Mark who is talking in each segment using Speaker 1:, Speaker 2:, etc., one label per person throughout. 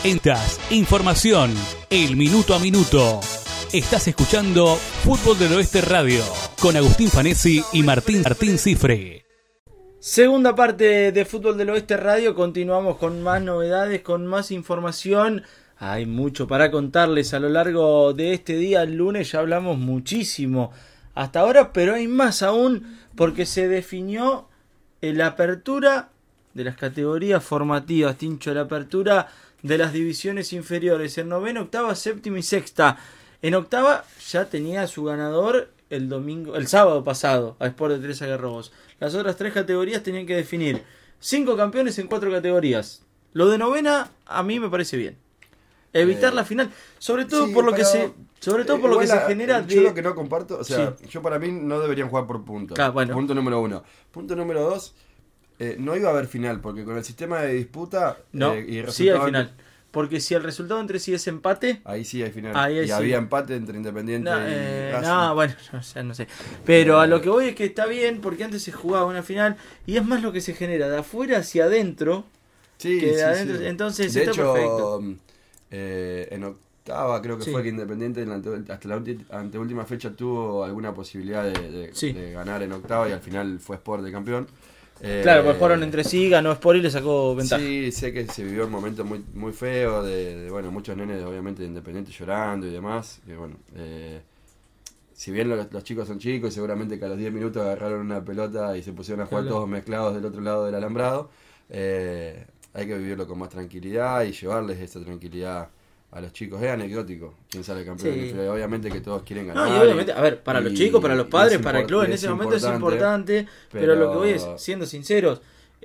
Speaker 1: Entas, información, el minuto a minuto. Estás escuchando Fútbol del Oeste Radio con Agustín Fanesi y Martín Cifre.
Speaker 2: Segunda parte de Fútbol del Oeste Radio. Continuamos con más novedades, con más información. Hay mucho para contarles a lo largo de este día. El lunes ya hablamos muchísimo hasta ahora, pero hay más aún porque se definió la apertura de las categorías formativas, Tincho, la apertura de las divisiones inferiores en novena, octava, séptima y sexta. En octava ya tenía su ganador el sábado pasado a Sport de Tres Algarrobos. Las otras tres categorías tenían que definir 5 campeones en 4 categorías. Lo de novena a mí me parece bien. Evitar la final, sobre todo sí, por lo que se genera.
Speaker 3: Yo lo que no comparto, o sea, sí. Yo para mí no deberían jugar por puntos.
Speaker 2: Bueno.
Speaker 3: Punto número 1. Punto número 2. No iba a haber final, porque con el sistema de disputa y
Speaker 2: sí hay final. Porque si el resultado entre sí es empate,
Speaker 3: ahí sí hay final.
Speaker 2: Ahí
Speaker 3: y había empate entre Independiente y Racing.
Speaker 2: No sé. Pero a lo que voy es que está bien, porque antes se jugaba una final y es más lo que se genera de afuera hacia adentro que de adentro. Sí. Entonces
Speaker 3: de
Speaker 2: está
Speaker 3: hecho,
Speaker 2: perfecto.
Speaker 3: En octava creo que fue que Independiente hasta la anteúltima fecha tuvo alguna posibilidad de ganar en octava y al final fue Sport de campeón.
Speaker 2: Claro, pues jugaron entre sí, ganó Sport y le sacó ventaja.
Speaker 3: Sí, sé que se vivió un momento muy, muy feo de muchos nenes obviamente de Independiente llorando y demás. Que si bien los chicos son chicos y seguramente que a los 10 minutos agarraron una pelota y se pusieron a jugar todos mezclados del otro lado del alambrado, hay que vivirlo con más tranquilidad y llevarles esa tranquilidad a los chicos. Es anecdótico quién sale campeón. Sí. Obviamente que todos quieren ganar.
Speaker 2: No, y obviamente, a ver, para los chicos, para los padres, para el club, en ese momento es importante. Pero lo que voy es, siendo sinceros,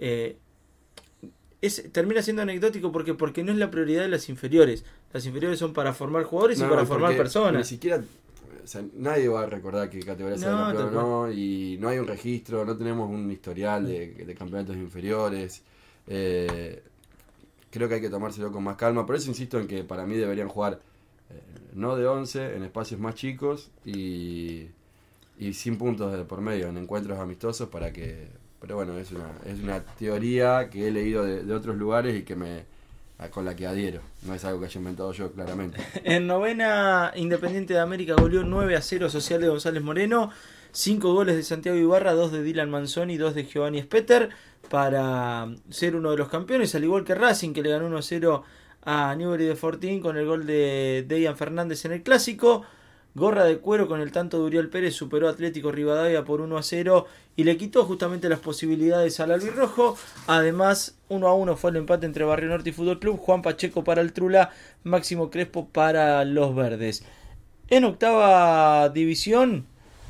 Speaker 2: termina siendo anecdótico porque no es la prioridad de las inferiores. Las inferiores son para formar jugadores y para formar personas.
Speaker 3: Ni siquiera, o sea, nadie va a recordar qué categoría sea campeón o no, y no hay un registro, no tenemos un historial de campeonatos inferiores. Creo que hay que tomárselo con más calma. Por eso insisto en que para mí deberían jugar no de 11, en espacios más chicos y sin puntos de por medio, en encuentros amistosos para que... Pero bueno, es una teoría que he leído de otros lugares y con la que adhiero. No es algo que haya inventado yo, claramente.
Speaker 2: En novena, Independiente de América goleó 9-0 Social de González Moreno. 5 goles de Santiago Ibarra, 2 de Dylan Manzoni y 2 de Giovanni Spetter para ser uno de los campeones, al igual que Racing, que le ganó 1-0 a Newbery de Fortín con el gol de Dejan Fernández en el clásico. Gorra de cuero con el tanto de Uriel Pérez superó a Atlético Rivadavia por 1-0 y le quitó justamente las posibilidades al albirrojo. Además, 1-1 fue el empate entre Barrio Norte y Fútbol Club. Juan Pacheco para el Trula, Máximo Crespo para los Verdes. En octava división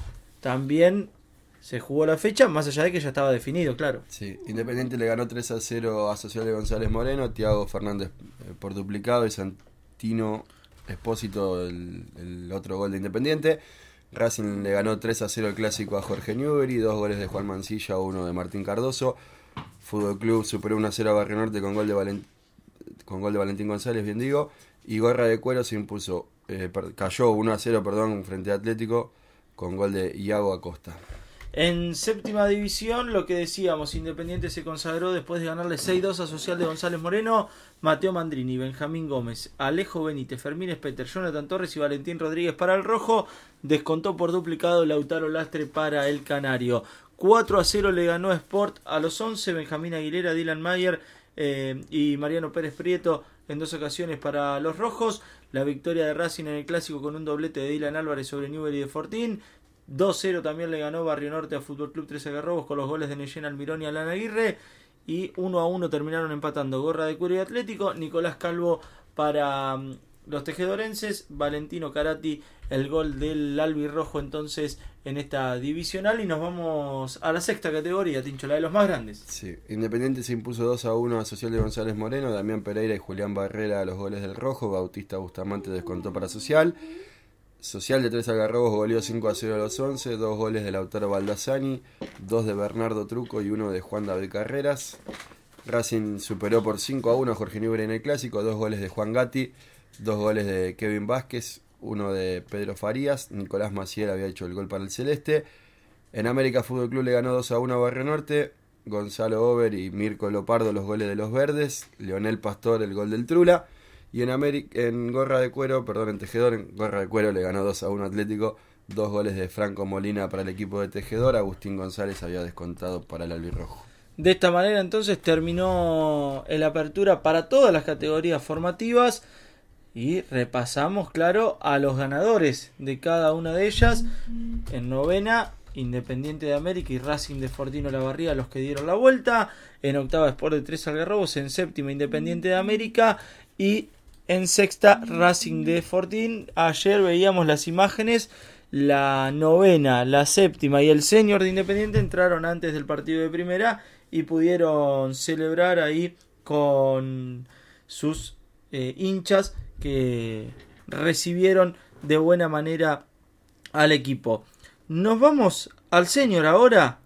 Speaker 2: también se jugó la fecha, más allá de que ya estaba definido, claro.
Speaker 3: Sí, Independiente le ganó 3-0 a Social de González Moreno, Thiago Fernández por duplicado y Santino Espósito el otro gol de Independiente. Racing le ganó 3-0 el clásico a Jorge Newbery, 2 goles de Juan Mancilla, 1 de Martín Cardoso. Fútbol Club superó 1-0 a Barrio Norte con gol de Valentín González, bien digo. Y Gorra de Cuero se impuso, cayó 1-0 frente a Atlético con gol de Iago Acosta.
Speaker 2: En séptima división, lo que decíamos, Independiente se consagró después de ganarle 6-2 a Social de González Moreno. Mateo Mandrini, Benjamín Gómez, Alejo Benítez, Fermín Spetter, Jonathan Torres y Valentín Rodríguez para el rojo. Descontó por duplicado Lautaro Lastre para el canario. 4-0 le ganó Sport a los 11. Benjamín Aguilera, Dylan Mayer y Mariano Pérez Prieto en 2 ocasiones para los rojos. La victoria de Racing en el clásico con un doblete de Dylan Álvarez sobre Newbery de Fortín. 2-0 también le ganó Barrio Norte a Fútbol Club 13 Algarrobos con los goles de Neyen Almirón y Alan Aguirre. Y 1-1 terminaron empatando Gorra de Cuero y Atlético. Nicolás Calvo para los tejedorenses. Valentino Carati, el gol del albirrojo entonces en esta divisional. Y nos vamos a la sexta categoría, Tincho, la de los más grandes.
Speaker 3: Sí, Independiente se impuso 2-1 a Social de González Moreno. Damián Pereira y Julián Barrera a los goles del rojo. Bautista Bustamante descontó para Social. Social de Tres Algarrobos goleó 5-0 a los 11, 2 goles de Lautaro Baldassani, 2 de Bernardo Truco y 1 de Juan David Carreras. Racing superó por 5-1 a Jorge Newbery en el clásico, 2 goles de Juan Gatti, 2 goles de Kevin Vázquez, 1 de Pedro Farías, Nicolás Maciel había hecho el gol para el Celeste. En América Fútbol Club le ganó 2-1 a Barrio Norte, Gonzalo Ober y Mirko Lopardo los goles de los Verdes, Leonel Pastor el gol del Trula. Y en gorra de cuero, en Tejedor, en gorra de cuero le ganó 2-1 Atlético. 2 goles de Franco Molina para el equipo de Tejedor. Agustín González había descontado para el albirrojo.
Speaker 2: De esta manera entonces terminó la apertura para todas las categorías formativas y repasamos, claro, a los ganadores de cada una de ellas. En novena, Independiente de América y Racing de Fortino Lavarría, los que dieron la vuelta. En octava, Sport de Tres Algarrobos. En séptima, Independiente de América. Y en sexta, Racing de Fortín. Ayer veíamos las imágenes. La novena, la séptima y el senior de Independiente entraron antes del partido de primera y pudieron celebrar ahí con sus hinchas que recibieron de buena manera al equipo. Nos vamos al senior ahora,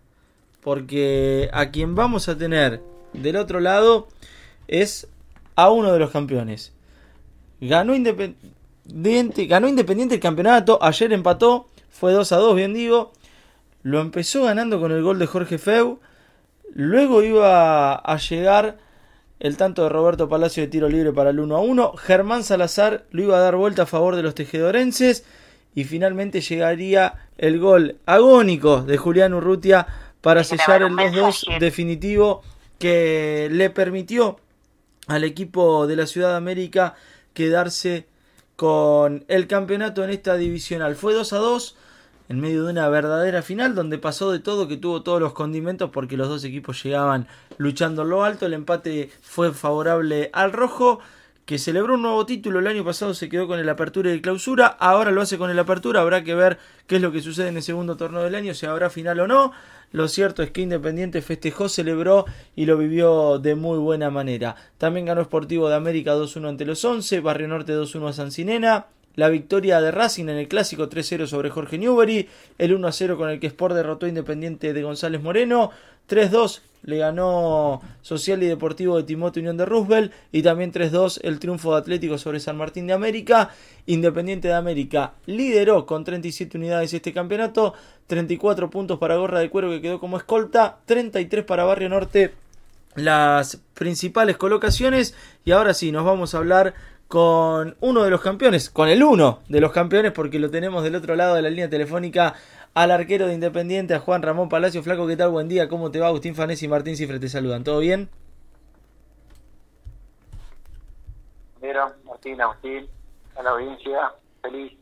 Speaker 2: porque a quien vamos a tener del otro lado es a uno de los campeones. Ganó Independiente el campeonato, ayer empató, fue 2-2, bien digo. Lo empezó ganando con el gol de Jorge Feu. Luego iba a llegar el tanto de Roberto Palacio de tiro libre para el 1-1. Germán Salazar lo iba a dar vuelta a favor de los tejedorenses. Y finalmente llegaría el gol agónico de Julián Urrutia para sellar el 2-2 definitivo que le permitió al equipo de la Ciudad de América quedarse con el campeonato en esta divisional. Fue 2-2 en medio de una verdadera final donde pasó de todo, que tuvo todos los condimentos porque los dos equipos llegaban luchando en lo alto. El empate fue favorable al rojo, que celebró un nuevo título. El año pasado se quedó con el Apertura y el Clausura, ahora lo hace con el Apertura. Habrá que ver qué es lo que sucede en el segundo torneo del año, si habrá final o no. Lo cierto es que Independiente festejó, celebró y lo vivió de muy buena manera. También ganó Sportivo de América 2-1 ante los 11, Barrio Norte 2-1 a San Cinena. La victoria de Racing en el clásico 3-0 sobre Jorge Newbery. El 1-0 con el que Sport derrotó a Independiente de González Moreno. 3-2 le ganó Social y Deportivo de Timote Unión de Roosevelt. Y también 3-2 el triunfo de Atlético sobre San Martín de América. Independiente de América lideró con 37 unidades este campeonato. 34 puntos para Gorra de Cuero, que quedó como escolta. 33 para Barrio Norte, las principales colocaciones. Y ahora sí, nos vamos a hablar con uno de los campeones, con el uno de los campeones, porque lo tenemos del otro lado de la línea telefónica al arquero de Independiente, a Juan Ramón Palacio. Flaco, ¿qué tal? Buen día, ¿cómo te va? Agustín Fanesi y Martín Cifre te saludan, ¿todo bien?
Speaker 4: Mira, Martín, Agustín, a la audiencia, feliz.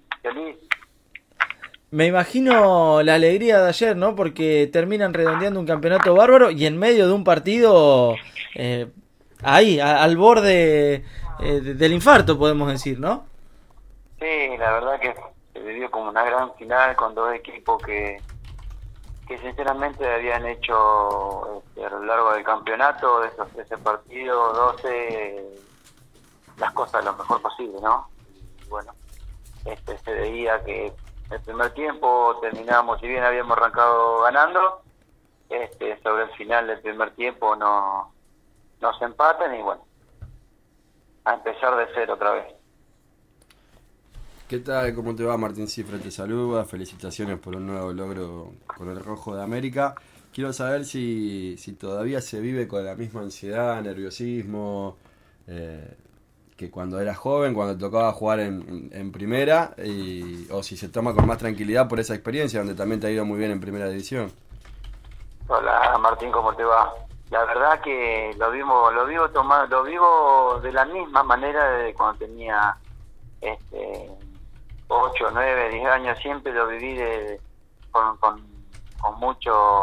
Speaker 2: Me imagino la alegría de ayer, ¿no? Porque terminan redondeando un campeonato bárbaro y en medio de un partido ahí, al borde del infarto, podemos decir, ¿no?
Speaker 4: Sí, la verdad que se vivió como una gran final con dos equipos que sinceramente habían hecho a lo largo del campeonato, de esos 13 partidos, 12, las cosas lo mejor posible, ¿no? Y bueno, se veía que el primer tiempo terminamos, si bien habíamos arrancado ganando, sobre el final del primer tiempo nos empatan y bueno, a empezar de cero otra vez.
Speaker 3: ¿Qué tal? ¿Cómo te va? Martín Cifre te saluda. Felicitaciones por un nuevo logro con el Rojo de América. Quiero saber si todavía se vive con la misma ansiedad, nerviosismo que cuando eras joven, cuando te tocaba jugar en primera, o si se toma con más tranquilidad por esa experiencia, donde también te ha ido muy bien en primera división.
Speaker 4: Hola Martín, ¿cómo te va? La verdad que lo vivo de la misma manera de cuando tenía 8, 9, 10 años. Siempre lo viví con mucho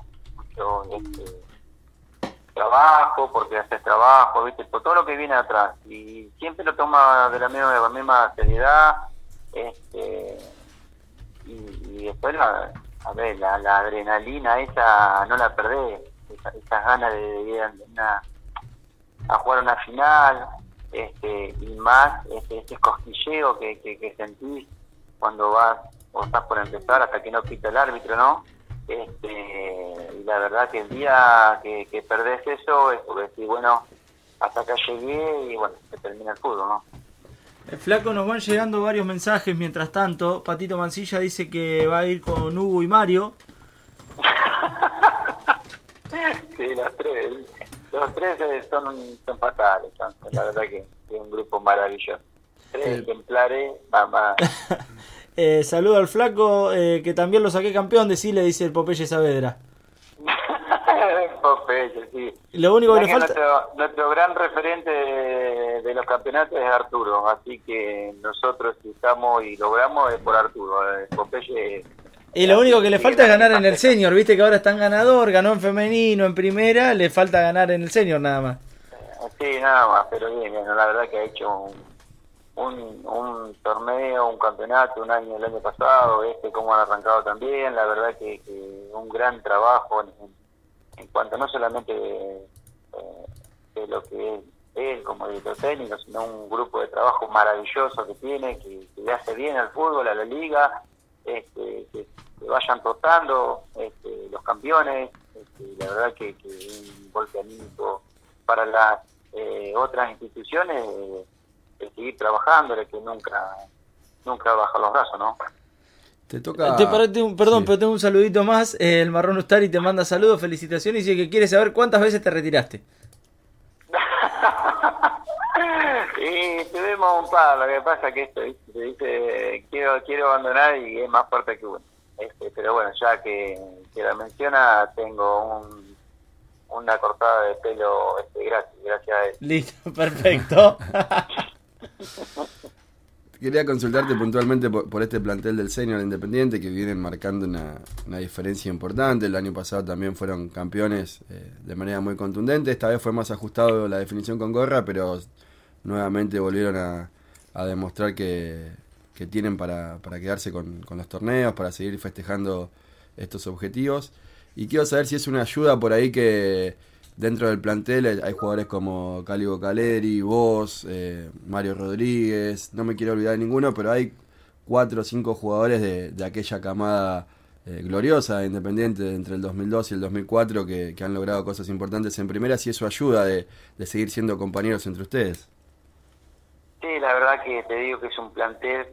Speaker 4: trabajo, porque haces trabajo, ¿viste? Por todo lo que viene atrás, y siempre lo toma de la misma seriedad, y después la adrenalina esa no la perdés, esas ganas de ir a jugar una final, y más este cosquilleo que sentís cuando vas o estás por empezar hasta que no pita el árbitro, ¿no? Y la verdad que el día que perdés eso es porque decís, bueno, hasta acá llegué y bueno, se termina el fútbol, ¿no?
Speaker 2: Flaco, nos van llegando varios mensajes mientras tanto. Patito Mancilla dice que va a ir con Hugo y Mario.
Speaker 4: Sí, las Los tres son fatales, la verdad que es un grupo maravilloso. Tres ejemplares, mamá.
Speaker 2: Saludo al flaco, que también lo saqué campeón, le dice el Popeye Saavedra.
Speaker 4: Popeye, sí.
Speaker 2: Lo único que le falta...
Speaker 4: Nuestro gran referente de los campeonatos es Arturo, así que nosotros si estamos y logramos es por Arturo. Popeye...
Speaker 2: Y lo único que le falta es ganar en el senior, viste que ahora está en ganador, ganó en femenino, en primera, le falta ganar en el senior nada más.
Speaker 4: Sí, nada más, pero bien, la verdad que ha hecho un torneo, un campeonato, un año el año pasado, como han arrancado también, la verdad que un gran trabajo en cuanto no solamente de lo que es él como director técnico, sino un grupo de trabajo maravilloso que tiene, que le hace bien al fútbol, a la liga, que vayan rotando los campeones, la verdad que un golpe anímico para las otras instituciones, seguir trabajando, que nunca baja los brazos, ¿no?
Speaker 3: Te toca...
Speaker 2: Perdón, pero tengo un saludito más. El Marrón Ustari te manda saludos, felicitaciones y dice que quiere saber cuántas veces te retiraste.
Speaker 4: Y tuvimos un par, lo que pasa que esto dice quiero abandonar y es más fuerte que uno. Pero bueno, ya que la menciona, tengo una cortada de pelo gracias a él.
Speaker 2: Listo, perfecto.
Speaker 3: Quería consultarte puntualmente por este plantel del Senior Independiente, que vienen marcando una diferencia importante. El año pasado también fueron campeones de manera muy contundente. Esta vez fue más ajustado la definición con gorra, pero nuevamente volvieron a demostrar que tienen para quedarse con los torneos, para seguir festejando estos objetivos. Y quiero saber si es una ayuda por ahí que dentro del plantel hay jugadores como Cáligo Caleri, vos, Mario Rodríguez, no me quiero olvidar de ninguno, pero hay 4 o 5 jugadores de aquella camada gloriosa de Independiente entre el 2002 y el 2004 que han logrado cosas importantes en primera, si eso ayuda de seguir siendo compañeros entre ustedes.
Speaker 4: Sí, la verdad que te digo que es un plantel,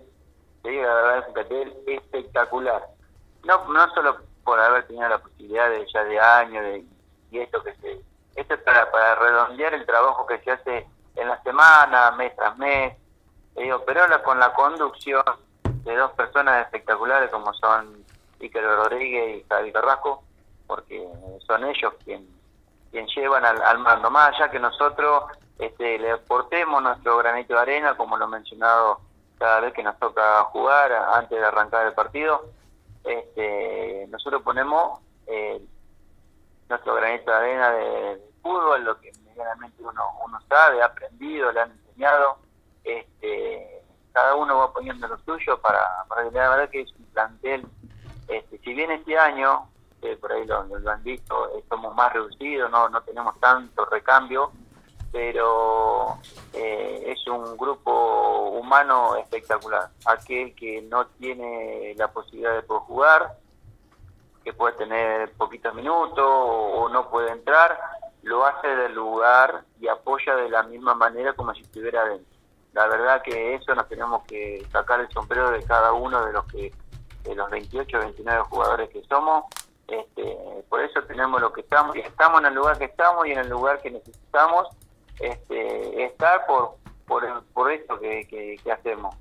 Speaker 4: espectacular. No solo por haber tenido la posibilidad de ya de años, y esto es para redondear el trabajo que se hace en la semana, mes tras mes, pero con la conducción de dos personas espectaculares como son Iker Rodríguez y Javi Carrasco, porque son ellos quien llevan al mando, más allá que nosotros le aportemos nuestro granito de arena, como lo he mencionado cada vez que nos toca jugar antes de arrancar el partido. Nosotros ponemos nuestro granito de arena de fútbol, lo que medianamente uno sabe, ha aprendido, le han enseñado, cada uno va poniendo lo suyo para que la verdad que es un plantel, si bien este año, por ahí lo han visto, somos más reducidos, no tenemos tanto recambio, pero es un grupo humano espectacular. Aquel que no tiene la posibilidad de poder jugar, que puede tener poquitos minutos o no puede entrar, lo hace del lugar y apoya de la misma manera como si estuviera adentro. La verdad que eso nos tenemos que sacar el sombrero de cada uno de los 28 o 29 jugadores que somos. Por eso tenemos lo que estamos, y estamos en el lugar que estamos y en el lugar que necesitamos estar por esto que hacemos,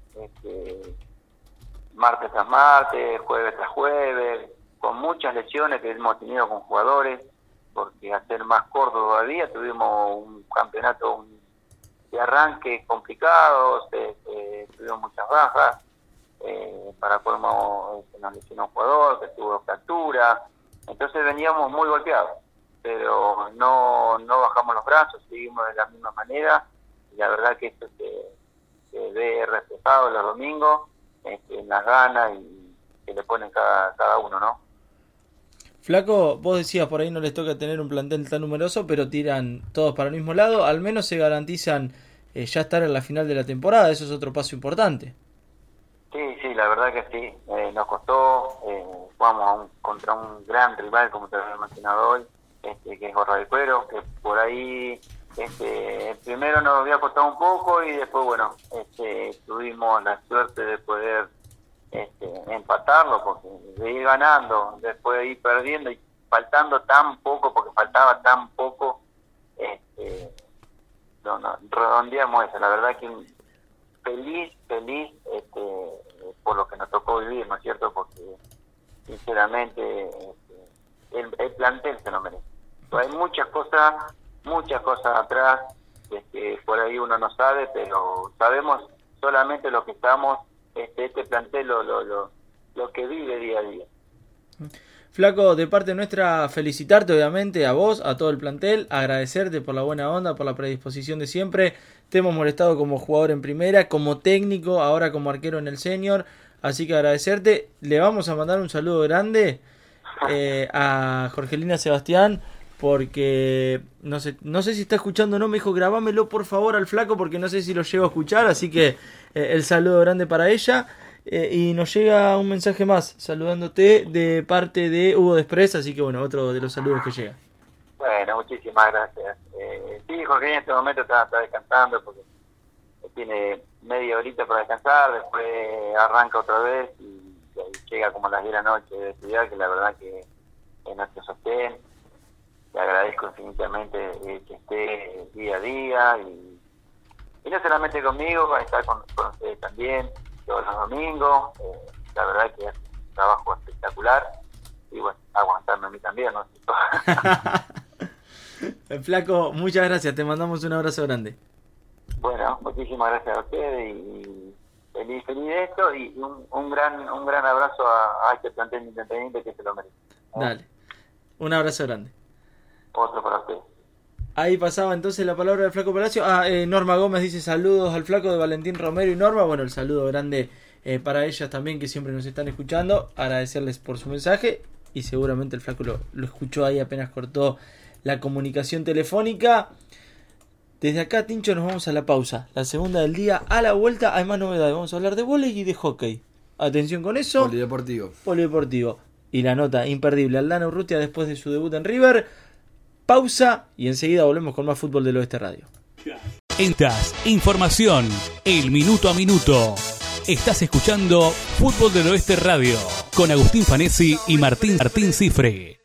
Speaker 4: martes tras martes, jueves tras jueves, con muchas lesiones que hemos tenido con jugadores, porque hacer más corto todavía, tuvimos un campeonato de arranque complicado, tuvimos muchas bajas, para colmo nos lesionó un jugador que tuvo fractura, entonces veníamos muy golpeados, pero no bajamos los brazos, seguimos de la misma manera, y la verdad que esto se ve reflejado los domingos, en las ganas y que le ponen cada uno, ¿no?
Speaker 2: Flaco, vos decías por ahí no les toca tener un plantel tan numeroso, pero tiran todos para el mismo lado, al menos se garantizan ya estar en la final de la temporada, eso es otro paso importante.
Speaker 4: Sí, la verdad que sí, nos costó, jugamos contra un gran rival, como te había mencionado hoy, que es Gorra del Cuero, que por ahí primero nos había costado un poco y después, bueno, tuvimos la suerte de poder empatarlo, porque de ir ganando, después de ir perdiendo y faltando tan poco, porque faltaba tan poco, redondeamos eso. La verdad que feliz por lo que nos tocó vivir, ¿no es cierto? Porque sinceramente el plantel se lo merece. Hay muchas cosas atrás que por ahí uno no sabe, pero sabemos solamente lo que estamos, este plantel lo que vive día a día.
Speaker 2: Flaco, de parte nuestra, felicitarte obviamente a vos, a todo el plantel, agradecerte por la buena onda, por la predisposición de siempre. Te hemos molestado como jugador en primera, como técnico, ahora como arquero en el senior, así que agradecerte. Le vamos a mandar un saludo grande a Jorgelina Sebastián, porque no sé si está escuchando o no. Me dijo, grabámelo por favor al Flaco, porque no sé si lo llego a escuchar, así que el saludo grande para ella. Y nos llega un mensaje más saludándote de parte de Hugo Desprez, así que bueno, otro de los saludos que llega.
Speaker 4: Bueno, muchísimas gracias. Sí, Jorge en este momento está descansando porque tiene media horita para descansar, después arranca otra vez y llega como a las 10 de la noche de estudiar, que la verdad que es nuestro sostén. Le agradezco infinitamente que esté día a día y no solamente conmigo, va a estar con ustedes también todos los domingos. La verdad que es un trabajo espectacular y bueno, aguantarme a mí también, ¿no?
Speaker 2: Flaco, muchas gracias, te mandamos un abrazo grande.
Speaker 4: Bueno, muchísimas gracias a ustedes y feliz de esto y un gran abrazo a este plantel independiente que se lo merece.
Speaker 2: Dale, un abrazo grande.
Speaker 4: Otro para ustedes.
Speaker 2: Ahí pasaba entonces la palabra del Flaco Palacio. Norma Gómez dice saludos al Flaco de Valentín Romero y Norma. Bueno, el saludo grande para ellas también, que siempre nos están escuchando. Agradecerles por su mensaje y seguramente el Flaco lo escuchó ahí apenas cortó la comunicación telefónica. Desde acá, Tincho, nos vamos a la pausa, la segunda del día. A la vuelta hay más novedades, vamos a hablar de vóley y de hockey. Atención con eso. Polideportivo. Y la nota imperdible, Aldana Urrutia después de su debut en River. Pausa y enseguida volvemos con más Fútbol del Oeste Radio.
Speaker 1: Información, el minuto a minuto. Estás escuchando Fútbol del Oeste Radio con Agustín Fanesi y Martín Cifre.